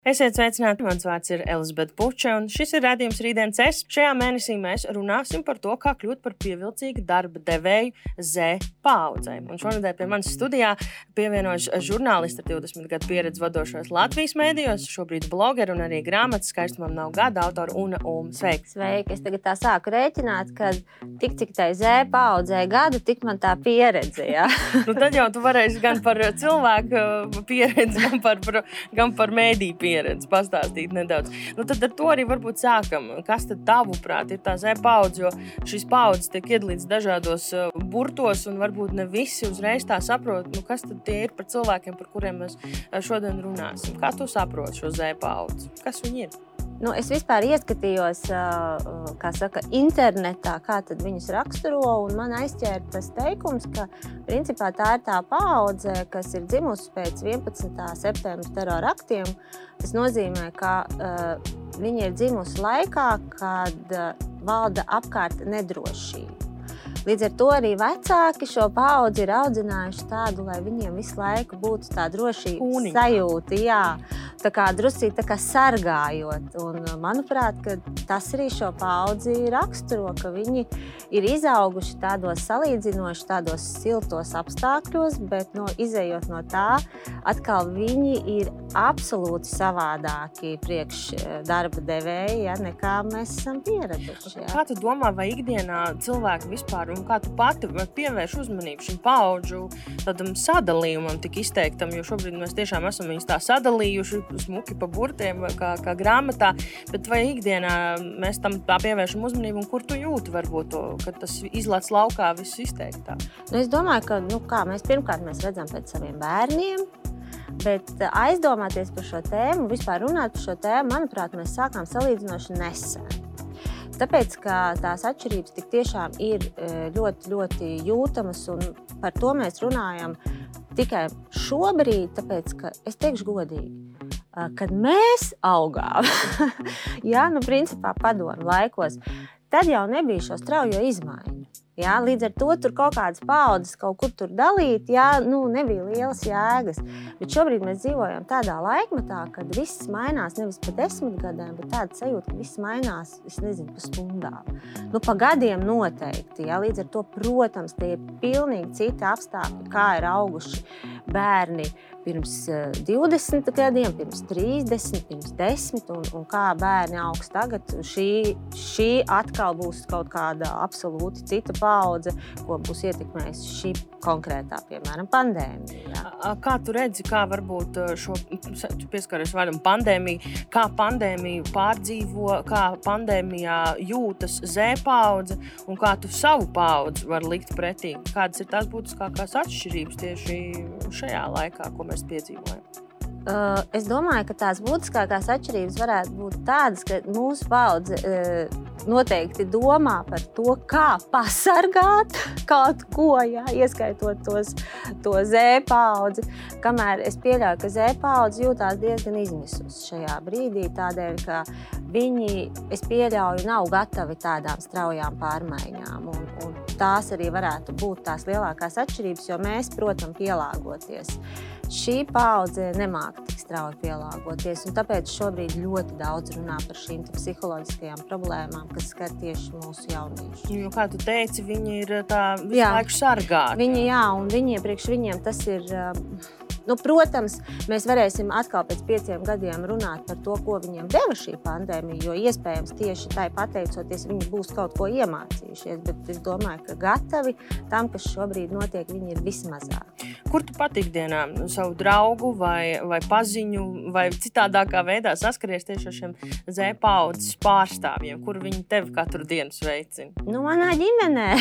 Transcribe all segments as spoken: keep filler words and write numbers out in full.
Esiet sveicināti, mans vārds ir Elizabete Puča, un šis ir raidījums Rītdienas es. Šajā mēnesī mēs runāsim par to, kā kļūt par pievilcīgu darba devēju Z paaudzei. Un šonedēļ pie manas studijā pievienojas žurnālisti ar divdesmit gadu pieredzi vadošos Latvijas mēdījos, šobrīd blogeri un arī grāmatas Skaistumam nav gada autora Una Ulma. Sveiki! Sveiki! Es tagad tā sāku rēķināt, ka tik cik tai Z paaudzei gadu, tik man tā pieredze, jā. Nu tad jau tu varēsi gan par cilvēku pieredzi, gan par, par, gan par mēdīju pieredzi. pieredzi pastāstīt nedaudz. Nu, tad ar to arī varbūt sākam. Kas tad tavuprāt ir tā Z paudze, jo šīs paudzes tiek iedalīts dažādos burtos un varbūt ne visi uzreiz tā saprot, nu, kas tad tie ir par cilvēkiem, par kuriem mēs šodien runāsim. Kā tu saproti šo Z paudzi? Kas viņi ir? Nu, es vispār ieskatījos, kā saka, internetā, kā tad viņus raksturo, un man aizķēra tas teikums, ka principā tā ir tā paudze, kas ir dzimusi pēc vienpadsmitā septembra terora aktiem. Tas nozīmē, ka uh, viņi ir dzimusi laikā, kad uh, valda apkārt nedrošība. Līdz ar to arī vecāki šo paudzi ir audzinājuši tādu, lai viņiem visu laiku būtu tā drošības sajūta, jā, tā kā drusīt tā kā sargājot. Un, manuprāt, ka tas arī šo paudzi raksturo, ka viņi ir izauguši tādos salīdzinoši, tādos siltos apstākļos, bet no, izejot no tā, atkal viņi ir absolūti savādāki priekš darba devēji, ja, nekā mēs esam pieraduši. Jā. Kā tu domā, vai ikdienā cilvēki vispār un kā tu pati pievērš uzmanību šim paudžu tādam sadalījumam tik izteiktam, jo šobrīd mēs tiešām esam viņus tā sadalījuši smuki pa burtiem kā, kā grāmatā, bet vai ikdienā mēs tam tā pievēršam uzmanību un kur tu jūti varbūt to, kad tas izlec laukā viss izteiktā? Nu, es domāju, ka nu, kā, mēs pirmkārt mēs redzam pēc saviem bērniem, bet aizdomāties par šo tēmu, vispār runāt par šo tēmu, manuprāt, mēs sākām salīdzinoši nesen. Tāpēc, ka tās atšķirības tik tiešām ir ļoti, ļoti jūtamas, un par to mēs runājam tikai šobrīd, tāpēc, ka es teikšu godīgi, kad mēs augām, jā, nu, principā padomu laikos, tad jau nebija šo straujo izmaiņu. Jā, līdz ar to tur kaut kādas paudzes kaut kur tur dalīt, jā, nu, nebija lielas jēgas. Bet šobrīd mēs dzīvojam tādā laikmetā, kad viss mainās nevis pa desmit gadiem, bet tāda sajūta, ka viss mainās, es nezinu, pa stundām. Nu, pa gadiem noteikti, jā, līdz ar to, protams, tie ir pilnīgi citi apstākļi, kā ir auguši bērni pirms divdesmit gadiem, pirms trīsdesmit, pirms desmit, un, un kā bērni augs tagad. Šī, šī atkal būs kaut kāda absolūti cita paudze, ko būs ietekmējusi šī konkrētā, piemēram, pandēmija. Jā. Kā tu redzi, kā varbūt šo, tu pieskaries vārdam pandēmiju, kā pandēmiju pārdzīvo, kā pandēmijā jūtas Z paudze un kā tu savu paudzi var likt pretī? Kādas ir tās būtiskākās atšķirības tieši šajā laikā, ko mēs piedzīvojam? Uh, es domāju, ka tās būtiskākās atšķirības varētu būt tādas, ka mūsu paudze uh, noteikti domā par to, kā pasargāt kaut ko, jā, ieskaitot tos, to Z paudzi, kamēr es pieļauju, ka Z paudze jūtās diezgan izmisusi šajā brīdī, tādēļ, ka viņi, es pieļauju, nav gatavi tādām straujām pārmaiņām, un, un tās arī varētu būt tās lielākās atšķirības, jo mēs, protams, pielāgoties. Šī paudze nemāk tik strauji pielāgoties, un tāpēc šobrīd ļoti daudz runā par šīm psiholoģiskajām problēmām, kas skar tieši mūsu jauniešus. Jo, kā tu teici, viņi ir tā visu laiku sargāti. Viņi, jā, un viņiem, priekš viņiem tas ir... Nu, protams, mēs varēsim atkal pēc pieciem gadiem runāt par to, ko viņiem deva šī pandēmija, jo iespējams tieši tai pateicoties viņi būs kaut ko iemācījušies, bet es domāju, ka gatavi tam, kas šobrīd notiek, viņi ir vismazāk. Kur tu pat ikdienā savu draugu vai, vai paziņu vai citādākā veidā saskaries tieši ar šiem Z paudzes pārstāvjiem, kur viņi tevi katru dienu sveicina? Nu, manā ģimenē.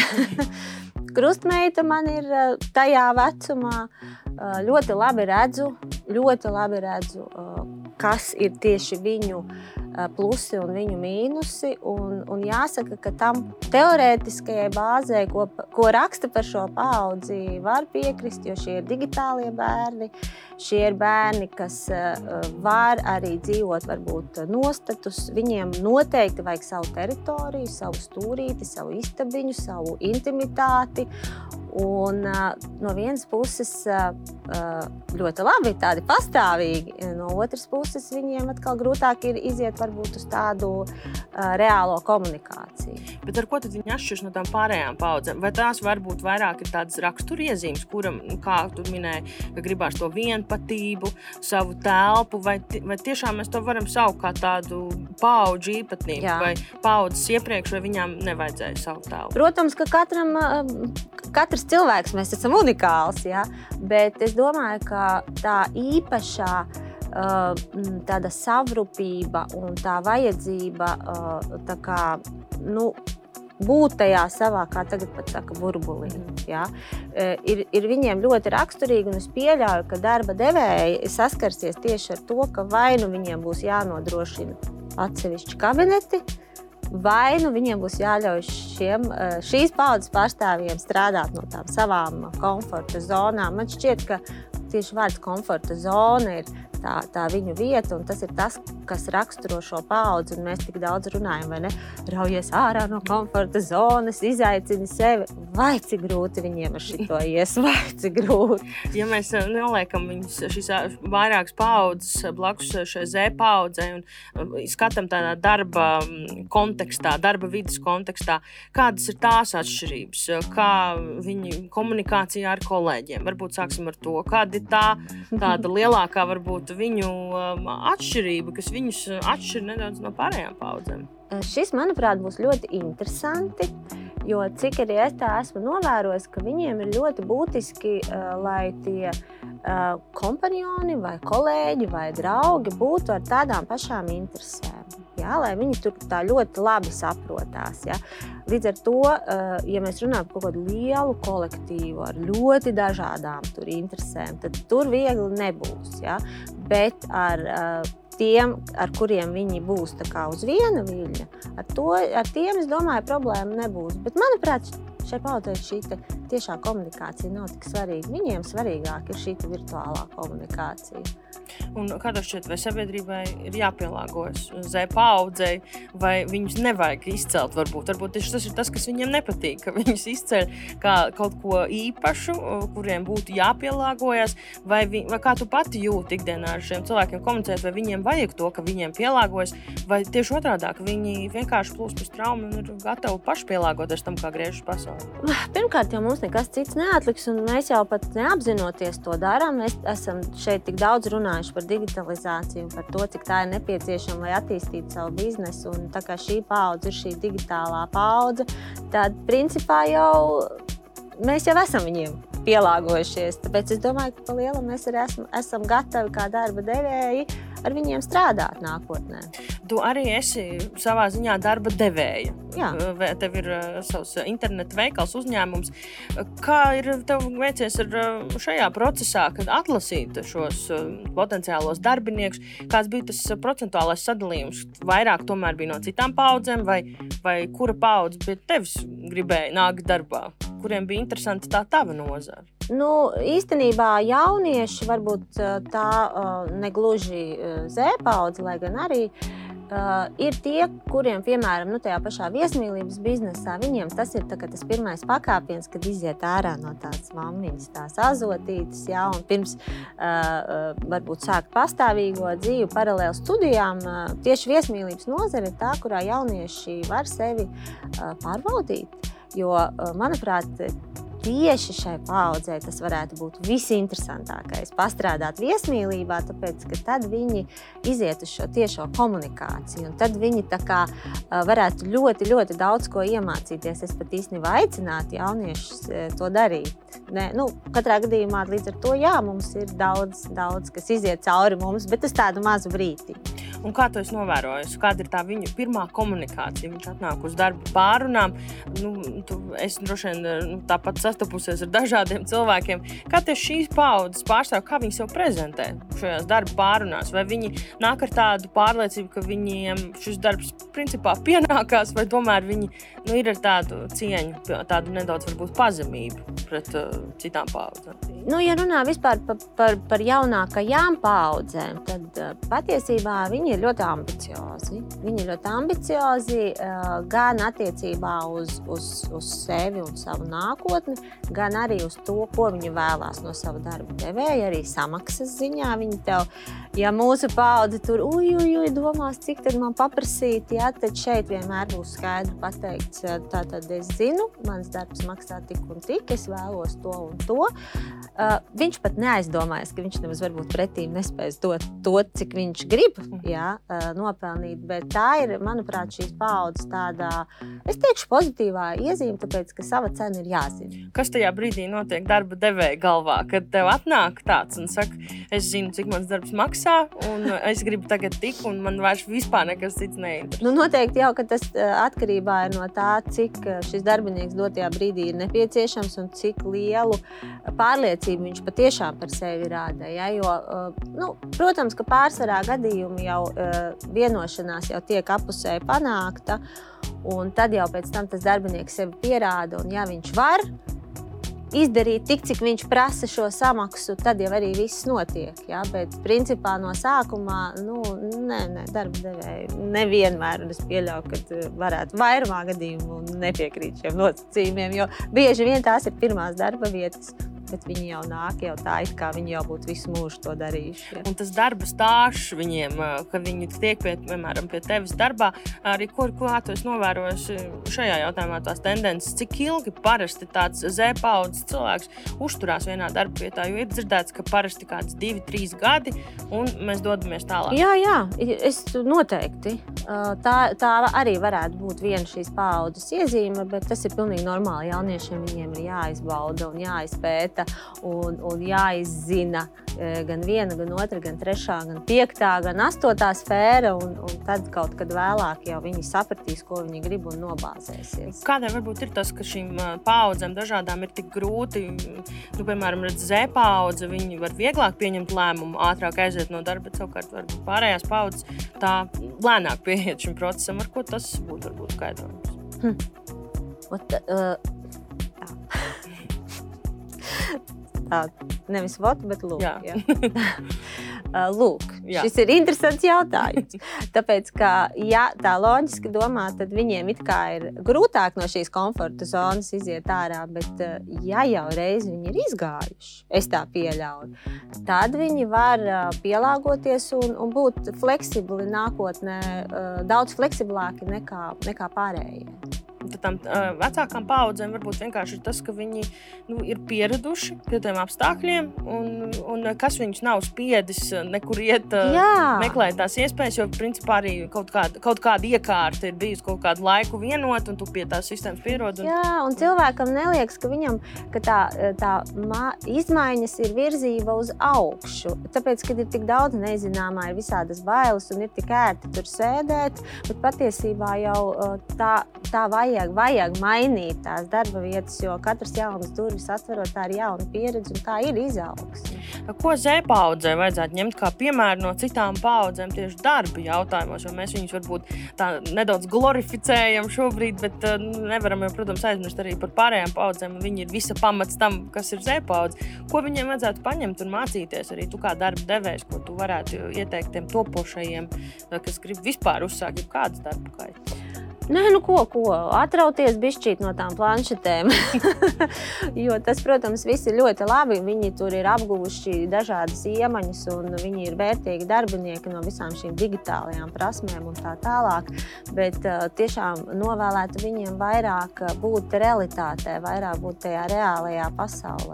Krustmeita man ir tajā vecumā, ļoti labi redzu, ļoti labi redzu, kas ir tieši viņu plusi un viņu mīnusi, un, un jāsaka, ka tam teorētiskajai bāzē, ko, ko raksta par šo paudzi, var piekrist, jo šie ir digitālie bērni, šie ir bērni, kas var arī dzīvot varbūt nostatus, viņiem noteikti vajag savu teritoriju, savu stūrīti, savu istabiņu, savu intimitāti, Un uh, no vienas puses uh, ļoti labi, tādi pastāvīgi, no otras puses viņiem atkal grūtāk ir iziet varbūt uz tādu uh, reālo komunikāciju. Bet ar ko tad viņi atšķiras no tām pārējām paudzēm? Vai tās varbūt vairāk ir tādas raksturiezīmes, kuram, kā tu minēji, ka gribās to vienpatību, savu telpu, vai, vai tiešām mēs to varam saukt kā tādu paudžu īpatnību, Jā. vai paudzes iepriekš, vai viņām nevajadzēja savu telpu? Protams, ka katram, katrs cilvēks mēs esam unikāls, ja? Bet es domāju, ka tā īpašā tāda savrupība un tā vajadzība tā kā, nu, būt tajā savā, kā tagad pat saka, burbulī. Ja? Ir, ir viņiem ļoti raksturīgi, un es pieļauju, ka darba devēji saskarsies tieši ar to, ka vai nu viņiem būs jānodrošina atsevišķi kabineti, vai nu viņiem būs jāļauj šiem, šīs paudzes pārstāvjiem strādāt no tām savām komforta zonām. Man šķiet, ka tieši vārds komforta zona ir tā, tā viņu vieta, un tas ir tas, kas raksturo šo paudzi, un mēs tik daudz runājam, vai ne? Raujies ārā no komforta zonas, izaicini sevi. Vai cik grūti viņiem ar šito ies, vai cik grūti. Ja mēs noliekam viņus šīs vairākas paudzes blakus šai Z paudzei un skatām tādā darba kontekstā, darba vidas kontekstā, kādas ir tās atšķirības, kā viņi komunikācijā ar kolēģiem? Varbūt sāksim ar to, kāda ir tā tāda lielākā varbūt viņu atšķirība, kas viņus atšķir nedaudz no pārējām paudzēm? Šis, manuprāt, būs ļoti interesanti, jo cik arī es tā esmu novērojis, ka viņiem ir ļoti būtiski, lai tie kompanjoni vai kolēģi vai draugi būtu ar tādām pašām interesēm. Ja, lai viņi tur tā ļoti labi saprotās. Ja. Līdz ar to, ja mēs runājam par kaut kādu lielu kolektīvu ar ļoti dažādām tur interesēm, tad tur viegli nebūs. Ja. Bet ar tiem, ar kuriem viņi būs tā kā uz viena viļņa, ar, to, ar tiem, es domāju, problēma nebūs. Bet, manuprāt, šai paudzei šī tiešā komunikācija nav tik svarīga. Viņiem svarīgāk ir šī virtuālā komunikācija. Un kā tev šķiet, vai sabiedrībai ir jāpielāgojas Z paudzei, vai viņus nevajag izcelt varbūt? Varbūt tas ir tas, kas viņiem nepatīk, ka viņus izceļ kā kaut ko īpašu, kuriem būtu jāpielāgojas, vai, vi, vai kā tu pati jūti ikdienā ar šiem cilvēkiem komunicēt, vai viņiem vajag to, ka viņiem pielāgojas, vai tieši otrādā, ka viņi vienkārši plūst pēc traumu un ir gatavi paši pielāgoties tam, kā griežas pasauli? Pirmkārt, jau mums nekas cits neatliks, un mēs jau pat neapzinoties to darām. Mēs esam šeit tik daudz runājuši par digitalizāciju un par to, cik tā ir nepieciešama, lai attīstītu savu biznesu. Un tā kā šī paudze ir šī digitālā paudze, tad principā jau mēs jau esam viņiem pielāgojušies. Tāpēc es domāju, ka pa lielam mēs arī esam, esam gatavi kā darba devēji ar viņiem strādāt nākotnē. Tu arī esi savā ziņā darba devēja. Jā. Tev ir savs interneta veikals, uzņēmums. Kā ir tev veicies ar šajā procesā, kad atlasīt šos potenciālos darbiniekus? Kāds bija tas procentuālais sadalījums? Vairāk tomēr bija no citām paudzēm, vai, vai kura paudze pie tevis gribēja nākt darbā? Kuriem bija interesanti tā tava nozara? Nu, īstenībā jaunieši, varbūt tā negluži Z paudze, lai gan arī uh, ir tie, kuriem, piemēram, nu, tajā pašā viesmīlības biznesā, viņiem tas ir tā, tas pirmais pakāpiens, kad iziet ārā no tādas mammiņas, tās azotītes, jā, un pirms uh, varbūt sākt pastāvīgo dzīvi paralēli studijām. Uh, tieši viesmīlības nozare ir tā, kurā jaunieši var sevi uh, pārbaudīt, jo, uh, manuprāt, tieši šai paudzei tas varētu būt visinteresantākais pastrādāt viesmīlībā, tāpēc, ka tad viņi iziet uz šo tiešo komunikāciju, un tad viņi tā kā varētu ļoti, ļoti daudz ko iemācīties. Es pat īstenībā aicinātu jauniešus to darīt. Ne, nu, katrā gadījumā līdz ar to, jā, mums ir daudz, daudz, kas iziet cauri mums, bet uz tādu mazu brīti. Un kā tu esi novērojis? Kāda ir tā viņa pirmā komunikācija? Viņš atnāk uz darba pārunām. Nu, tu esi droši vien nu, tāpat sastapusies ar dažādiem cilvēkiem. Kā tieši šīs paudzes pārstāv, kā viņi sev prezentē šajās darba pārunās? Vai viņi nāk ar tādu pārliecību, ka viņiem šis darbs principā pienākās, vai tomēr viņi nu, ir ar tādu cieņu, tādu nedaudz varbūt pazemību pret uh, citām paudzēm? Nu, ja runā vispār par, par, par jaunākajām paudzēm, tad uh, patiesībā viņi viņi ir ļoti ambiciozi. Viņi ir ļoti ambiciozi gan attiecībā uz, uz, uz sevi un savu nākotni, gan arī uz to, ko viņi vēlās no sava darba devēja, arī samaksas ziņā. Viņi tev, ja mūsu paudze tur uj, uj, uj, domās, cik tad man paprasīt, ja, tad šeit vienmēr būs skaidri pateikts, tātad es zinu, mans darbs maksā tik un tik, es vēlos to un to. Uh, viņš pat neaizdomājas, ka viņš nemaz varbūt pretī nespēs dot to, cik viņš grib, jā, uh, nopelnīt, bet tā ir, manuprāt, šīs paaudzes tādā, es teikšu, pozitīvā iezīme, tāpēc, ka sava cena ir jāzina. Kas tajā brīdī notiek darba devēja galvā, kad tev atnāk tāds un saka, es zinu, cik mans darbs maksā, un es gribu tagad tik, un man vairs vispār nekas cits neinteresē? Nu, noteikti jau, ka tas atkarībā ir no tā, cik šis darbinieks dotajā brīdī ir nepieciešams un cik lielu pārliecību viņš patiešām par sevi rāda. Ja? Jo, nu, protams, ka pārsvarā gadījumi jau vienošanās jau tiek apusēji panākta, un tad jau pēc tam tas darbinieks sevi pierāda, un ja viņš var izdarīt tik, cik viņš prasa šo samaksu, tad jau arī viss notiek. Ja? Bet principā no sākumā, nu, nē, nē, darba devēji nevienmēr, un es pieļauju, ka varētu vairumā gadījumu nepiekrīt šiem nosacījumiem, jo bieži vien tās ir pirmās darba vietas, bet viņi jau nāk jau tā, it kā viņi jau būtu visu mūžu to darījuši. Ja. Un tas darba stāžs viņiem, ka viņi tiek pie, piemēram, pie tevis darbā, arī ko, ko tu esi novērojuši šajā jautājumā tās tendences, cik ilgi parasti tāds Z-paudzes cilvēks uzturās vienā darba vietā, jo ir dzirdēts, ka parasti kāds divi, trīs gadi, un mēs dodamies tālāk. Jā, jā, es noteikti. Tā, tā arī varētu būt viena šīs paaudzes iezīme, bet tas ir pilnīgi normāli. Jauniešiem viņiem ir jāizbauda un jāizpēta. Un, un jāizzina gan viena, gan otra, gan trešā, gan piektā, gan astotā sfēra, un, un tad kaut kad vēlāk jau viņi sapratīs, ko viņi grib un nobāzēsies. Kādēļ varbūt ir tas, ka šīm paaudzēm dažādām ir tik grūti, nu, piemēram, redz Z-paudze, viņi var vieglāk pieņemt lēmumu, ātrāk aiziet no darba, bet savukārt varbūt pārējās paudzes tā lēnāk pieiet šim procesam, ar ko tas būtu varbūt skaidrojums? Hm. Ot, uh, tā. Tā, nevis vot, bet lūk. Jā. Jā. Lūk, Jā. Šis ir interesants jautājums. Tāpēc, ka, ja tā loģiski domā, tad viņiem it kā ir grūtāk no šīs komforta zonas iziet ārā, bet ja jau reiz viņi ir izgājuši, es tā pieļauju, tad viņi var pielāgoties un, un būt fleksibli nākotnē, daudz fleksiblāki nekā, nekā pārējie. Tad tam uh, vecākām paaudzēm varbūt vienkārši ir tas, ka viņi nu, ir pieraduši pie tiem apstākļiem, un, un kas viņus nav spiedis nekur iet, uh, meklēt tās iespējas, jo principā arī kaut kāda, kaut kāda iekārta ir bijusi kaut kādu laiku vienot, un tu pie tās sistēmas pierod. Un... Jā, un cilvēkam neliekas, ka viņam ka tā, tā mā, izmaiņas ir virzība uz augšu. Tāpēc, kad ir tik daudz nezināmā, ir visādas bailes un ir tik ērti tur sēdēt, bet patiesībā jau tā, tā vajag Vajag, vajag mainīt tās darba vietas, jo katrs jaunas durvis atverot, tā ir jauna pieredze un tā ir izaugsme. Ko Z-paudzē vajadzētu ņemt kā piemēru no citām paudzēm tieši darba jautājumos, jo mēs viņus varbūt tā nedaudz glorificējam šobrīd, bet nevaram jau, protams, aizmirst arī par pārējām paudzēm. Viņi ir visa pamats tam, kas ir Z-paudze. Ko viņiem vajadzētu paņemt un mācīties arī tu kā darba devējs, ko tu varētu ieteikt tiem topošajiem, kas grib vispār uzsākt jau kādas darba kaitas? Nē, nu ko, ko, atrauties bišķīt no tām planšetēm, jo tas, protams, viss ir ļoti labi, viņi tur ir apguvuši dažādas iemaņas un viņi ir vērtīgi darbinieki no visām šīm digitālajām prasmēm un tā tālāk, bet uh, tiešām novēlētu viņiem vairāk būt realitātē, vairāk būt tajā reālajā pasaulē.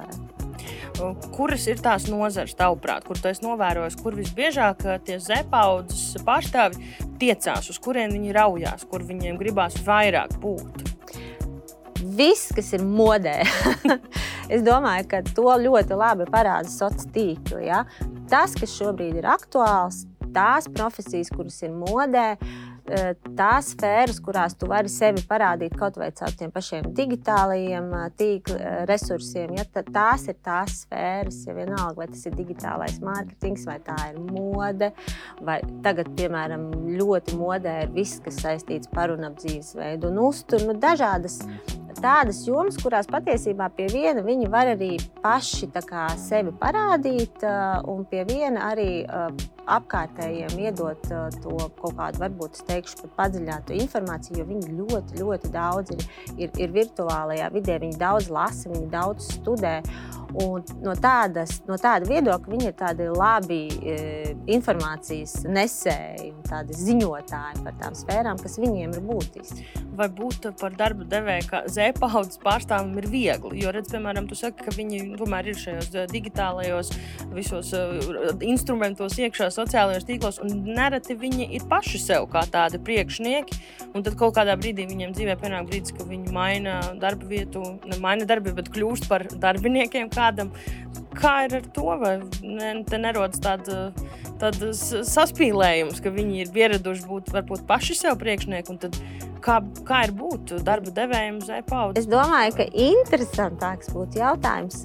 Kuras ir tās nozares tavuprāt, kur tu esi novērojis, kur visbiežāk tie Z-paudzes pārstāvi tiecās, uz kurien viņi raujās, kur viņiem gribās vairāk būt? Viss, kas ir modē. Es domāju, ka to ļoti labi parāda sociālie tīkli. Ja? Tas, kas šobrīd ir aktuāls, tās profesijas, kuras ir modē, tās sfēras, kurās tu vari sevi parādīt kaut vai caur tiem pašiem digitālajiem tīkla resursiem, ja, tās ir tās sfēras, ja vienalga, vai tas ir digitālais mārketings, vai tā ir mode, vai tagad, piemēram, ļoti modē ir viss, kas saistīts par un ap dzīvesveidu un uzturu, nu, dažādas tādas jomas, kurās patiesībā pie viena viņi var arī paši tā kā sevi parādīt un pie viena arī apkārtējiem iedot uh, to kaut kādu, varbūt es teikšu, pat padziļinātu informāciju, jo viņi ļoti, ļoti daudz ir, ir, ir virtuālajā vidē, viņi daudz lasa, viņi daudz studē. Un no, tādas, no tāda viedokļa viņi ir tādi labi e, informācijas nesēji un tādi ziņotāji par tām sfērām, kas viņiem ir būtiski. Vai būt par darba devēju, ka Z-paudzes pārstāvim ir viegli? Jo, redz, piemēram, tu saki, ka viņi tomēr ir šajos digitālajos visos uh, instrumentos iekšā sociālajos tīklos, un nereti viņi ir paši sev kā tādi priekšnieki, un tad kaut kādā brīdī viņiem dzīvē pienāk brīdis, ka viņi maina darba vietu, ne maina darba vietu, bet kļūst par darbiniekiem kādam. Kā ir ar to? Vai ne, te nerodas tāda, tāda saspīlējums, ka viņi ir pieraduši būt varbūt paši sev priekšnieki, un tad kā, kā ir būt darba devējiem Z-paudzes? Es domāju, ka interesantāks būtu jautājums,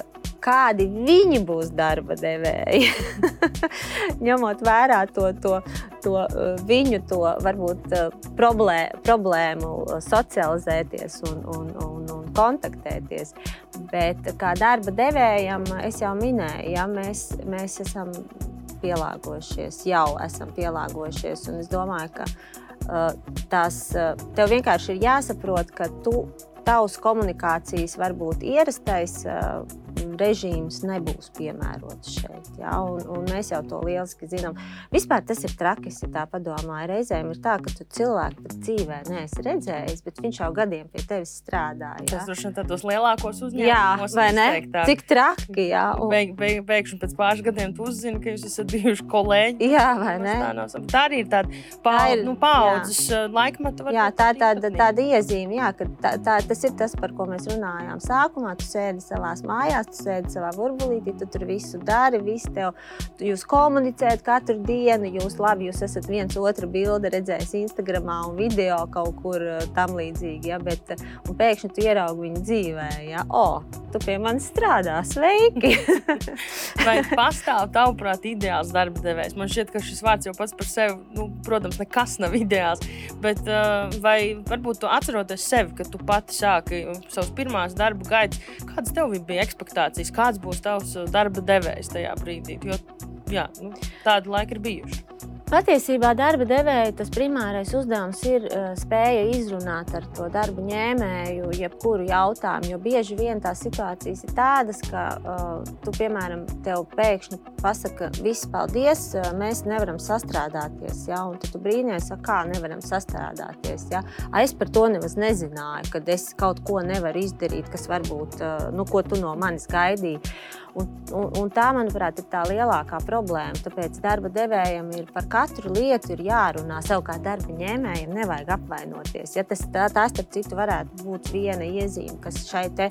kādi viņi būs darba devēji. Ņemot vērā to, to, to viņu to varbūt problē, problēmu socializēties un, un, un, un kontaktēties. Bet kā darba devējam, es jau minēju, ja, mēs, mēs esam pielāgojušies, jau esam pielāgojušies, un es domāju, ka uh, tās, uh, tev vienkārši ir jāsaprot, ka tu, tavs komunikācijas varbūt ierastais uh, režīms nebūs piemērots šeit. Ja? Un, un mēs jau to lieliski zinām. Vispār tas ir traki, ja tā padomāja. Reizēm ir tā, ka tu cilvēku pat dzīvē neesi redzējis, bet viņš jau gadiem pie tevis strādā. Ja? Tas droši vien tādos lielākos uzņēmumos. Jā, vai ne? Cik traki, jā. Un... Beig, beig, beigšņi pēc pāris gadiem tu uzzini, ka jūs esat bijuši kolēģi. Jā, vai ne? Tā, tā arī ir tāda paud, nu, paudzes laikmeta. Jā, tā ir tāda, tāda iezīme, jā, ka tā, tā, tas ir tas, par ko mēs runājām sākumā. Tu sēdi savās mājās, tu sēdi savā burbulītī, tu tur visu dari, visu tev, jūs komunicējat katru dienu, jūs labi, jūs esat viens otru bildi redzējis Instagramā un video kaut kur tam līdzīgi, ja, bet, un pēkšņi tu ieraugi viņu dzīvē, ja, o, tu pie manis strādā, sveiki! Vai pastāv tavuprāt ideāls darba devējs? Man šķiet, ka šis vārds jau pats par sevi, nu, protams, nekas nav ideāls, bet uh, vai varbūt tu atceroties sevi, ka tu pati sāki savus pirmās darba gaitas, kādas tev bija ekspektācijas, kāds būs tavs darba devējs tajā brīdī, jo jā, nu, tādi laiki ir bijuši. Patiesībā darba devēja tas primārais uzdevums ir uh, spēja izrunāt ar to darba ņēmēju jebkuru jautājumu, jo bieži vien tās situācijas ir tādas, ka uh, tu, piemēram, tev pēkšņi pasaka, viss paldies, uh, mēs nevaram sastrādāties, ja? Un tad tu brīnies, kā nevaram sastrādāties. Ja? Es par to nemaz nezināju, kad es kaut ko nevaru izdarīt, kas varbūt, uh, nu, ko tu no manis gaidīji. Un, un, un tā, manuprāt, ir tā lielākā problēma, tāpēc darba devējam ir par katru lietu ir jārunā, savukārt darba ņēmējiem nevajag apvainoties. Ja tas, tā, tā starp citu varētu būt viena iezīme, kas šai te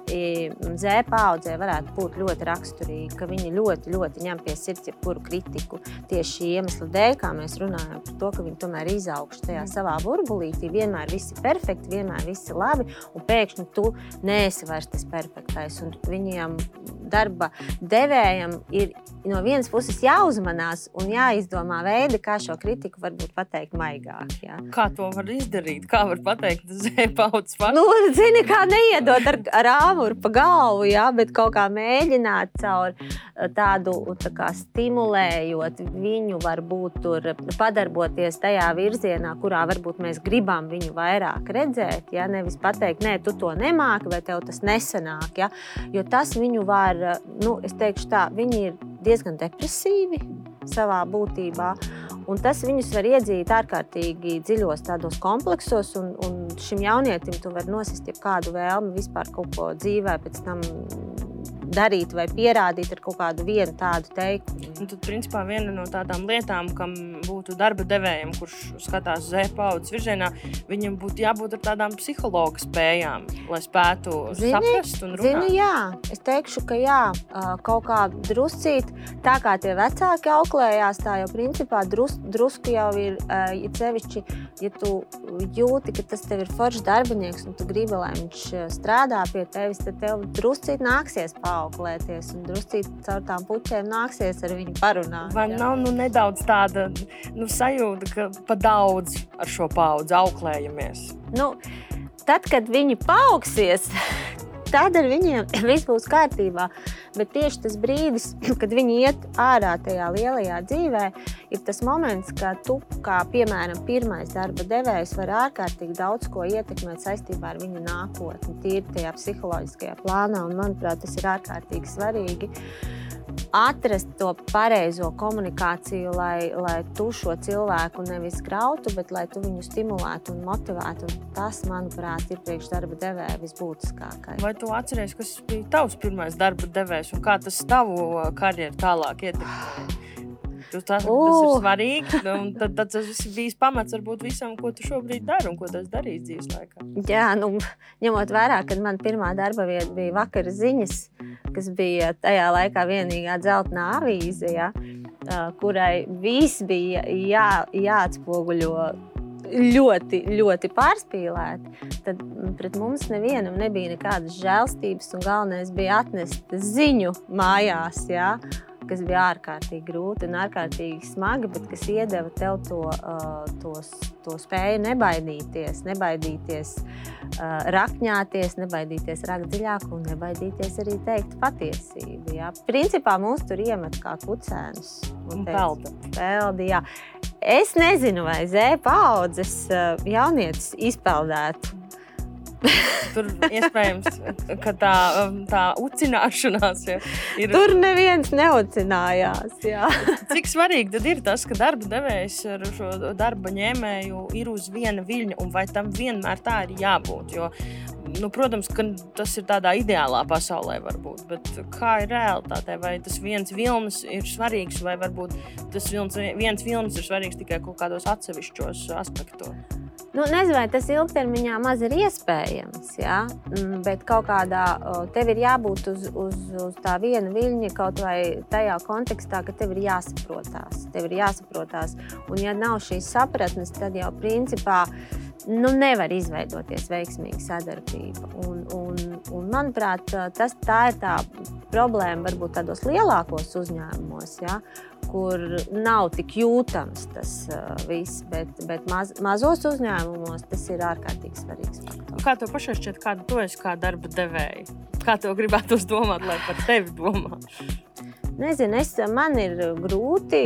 Z-paudzē varētu būt ļoti raksturīgi, ka viņi ļoti, ļoti ņem pie sirds jebkuru kritiku tieši šī iemesla dēļ, kā mēs runājam par to, ka viņi tomēr izaugš tajā savā burbulītī, vienmēr viss ir perfekti, vienmēr viss ir labi, un pēkšņi tu neesi vairs tas perfektais, un viņiem darba devējam ir no vienas puses jāuzmanās un jāizdomā veidi, kā šo kritiku varbūt pateikt maigāk. Ja? Kā to var izdarīt? Kā var pateikt Z-paudzes faktu? Nu, zini, kā neiedot ar, ar āmuru pa galvu, ja? Bet kaut kā mēģināt caur tādu tā kā stimulējot viņu varbūt tur padarboties tajā virzienā, kurā varbūt mēs gribam viņu vairāk redzēt, ja? Nevis pateikt, nē, tu to nemāki vai tev tas nesanāk, ja? Jo tas viņu var, nu, es teikšu tā, viņi ir diezgan depresīvi savā būtībā, un tas viņus var iedzīt ārkārtīgi dziļos tādos kompleksos, un, un šim jaunietim tu var nosist jebkādu vēlmi vispār kaut ko dzīvē pēc tam darīt vai pierādīt ar kaut kādu vienu tādu teikumu. Un tad, principā, viena no tādām lietām, kam būtu darba devējiem, kurš skatās Z-paudzes virzienā, viņam būtu jābūt ar tādām psihologa spējām, lai spētu zini, saprast un runāt. Zini, jā. Es teikšu, ka jā, kaut kā druscīt, tā kā tie vecāki auklējās, tā jau principā drus, drusku jau ir, ja sevišķi, ja tu jūti, ka tas tev ir foršs darbinieks un tu gribi, lai viņš strādā pie tevis, tad tev druscīt nāksies paauklēties un druscīt caur tām puķēm nāksies ar viņu parunāt. Vai jā. Nav nu, nedaudz tāda nu, sajūta, ka pa daudz ar šo paudzi auklējamies? Nu, tad, kad viņi paaugsies, tad ar viņiem viss būs kārtībā. Bet tieši tas brīdis, kad viņi iet ārā tajā lielajā dzīvē, ir tas moments, ka tu, kā piemēram pirmais darba devējs, var ārkārtīgi daudz ko ietekmēt saistībā ar viņu nākotni, tīri tajā psiholoģiskajā plānā, un manuprāt, tas ir ārkārtīgi svarīgi atrast to pareizo komunikāciju, lai, lai tu šo cilvēku nevis grautu, bet lai tu viņu stimulētu un motivētu. Un tas, manuprāt, ir priekš darba devēja visbūtiskākais. Vai tu atceries, kas bija tavs pirmais darba devējs un kā tas tavu karjeru tālāk ietekmēja? Tas, tas ir svarīgi, un tad, tad tas bija pamats varbūt visam, ko tu šobrīd dari un ko tu esi darījis dzīves laikā. Jā, nu, ņemot vērā, kad man pirmā darba vieta bija vakara ziņas, kas bija tajā laikā vienīgā dzeltenā avīze, ja, kurai viss bija jā, jāatspoguļo ļoti, ļoti pārspīlēti, tad pret mums nevienam nebija nekādas žēlstības, un galvenais bija atnest ziņu mājās, ja, kas bija ārkārtīgi grūti un ārkārtīgi smagi, bet kas iedeva tev to, to, to spēju nebaidīties, nebaidīties rakņāties, nebaidīties rakt dziļāk un nebaidīties arī teikt patiesību. Jā. Principā mūs tur iemet kā kucēnus. Un pelda. Peldi, jā. Es nezinu, vai Z paudzes jaunietis izpeldētu. Tur iespējams, ka tā, tā ucināšanās ja, ir... Tur neviens neucinājās, jā. Cik svarīgi tad ir tas, ka darba devējs ar šo darba ņēmēju ir uz viena viļņa, un vai tam vienmēr tā ir jābūt? Jo, nu, protams, ka tas ir tādā ideālā pasaulē varbūt, bet kā ir realitātē? Vai tas viens vilnis ir svarīgs, vai varbūt tas viens, viens vilnis ir svarīgs tikai kaut kādos atsevišķos aspektos? Nu, nezinu, vai tas ilgtermiņā maz ir iespējams, ja? Bet kaut kādā, tev ir jābūt uz, uz, uz tā viena viļņa kaut vai tajā kontekstā, ka tev ir jāsaprotās. Tev ir jāsaprotās. Un ja nav šīs sapratnes, tad jau principā nu, nevar izveidoties veiksmīga sadarbība. Un, un, un manuprāt, tas, tā ir tā problēma varbūt tādos lielākos uzņēmumos, ja? Kur nav tik jūtams tas uh, viss, bet, bet maz, mazos uzņēmumos tas ir ārkārtīgi svarīgs faktors. Kā tev pašai šķiet, kāda tu esi kā darba devēja? Kā tev gribētos domāt, lai par tevi domā? Nezinu, es, man ir grūti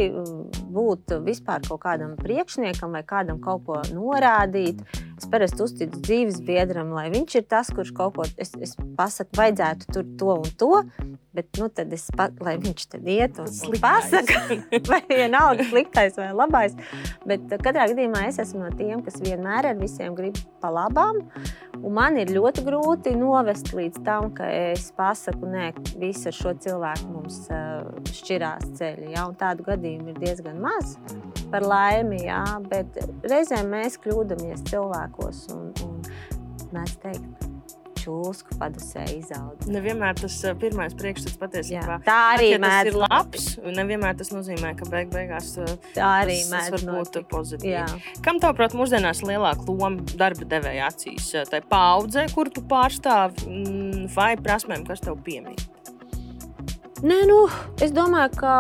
būt vispār kaut kādam priekšniekam vai kādam kaut ko norādīt. Es parasti uzticu dzīves biedram, lai viņš ir tas, kurš kaut ko, es, es pasaku, vajadzētu tur to un to, bet, nu, tad es, pa, lai viņš tad iet un, un pasaka, vai vienalga sliktais vai labais. Bet katrā gadījumā es esmu no tiem, kas vienmēr ar visiem grib pa labām, un man ir ļoti grūti novest līdz tam, ka es pasaku, nē, visi ar šo cilvēku mums uh, šķirās ceļi, ja, un tādu gadījumu ir diezgan maz par laimi, jā, bet reizēm mēs kļūdamies cilvēkos un, un mēs teikt, čūsku padusē izaudz. Nevienmēr tas pirmais priekšstats patiesībā. Tā arī ja tas ir mēdz labs, nevienmēr tas nozīmē, ka beig beigās tā arī tas, tas var būt notikt. pozitīvi. Jā. Kam tavuprāt mūsdienās lielāka loma darba devēja acīs? Tai paudze, kur tu pārstāvi, vai prasmēm, kas tev piemīt? Nē, nu, es domāju, ka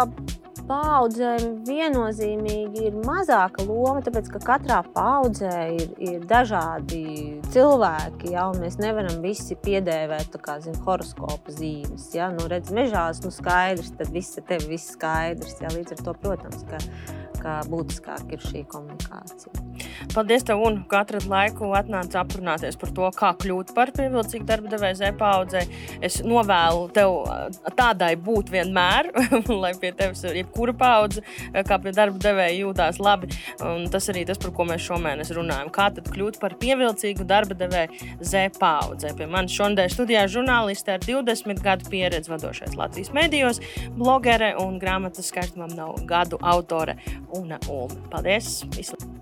paudzēm viennozīmīgi ir mazāka loma, tāpēc, ka katrā paudzē ir, ir dažādi cilvēki, ja, un mēs nevaram visi piedēvēt tā kā, zin, horoskopa zīmes, ja, nu, redz, mežās, nu, skaidrs, tad viss ar tevi viss skaidrs, ja, līdz ar to, protams, ka, ka būtiskāk ir šī komunikācija. Paldies tev, un ka atrad laiku atnāc aprunāties par to, kā kļūt par pievilcīgu darba devēju Z paudzei. Es novēlu tev tādai būt vienmēr, lai pie tevis jebkura paudze, kā pie darba devēja jūtās labi. Un tas arī tas, par ko mēs šomēnes runājam. Kā tad kļūt par pievilcīgu darba devēju Z paudzei? Pie manis šodien studijā žurnāliste ar divdesmit gadu pieredzi vadošais Latvijas medijos, blogere un grāmatas skaistumam nav gadu autore Una Ulme. Paldies! Visu!